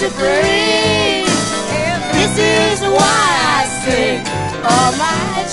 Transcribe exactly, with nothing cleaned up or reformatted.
free. This is why I sing all my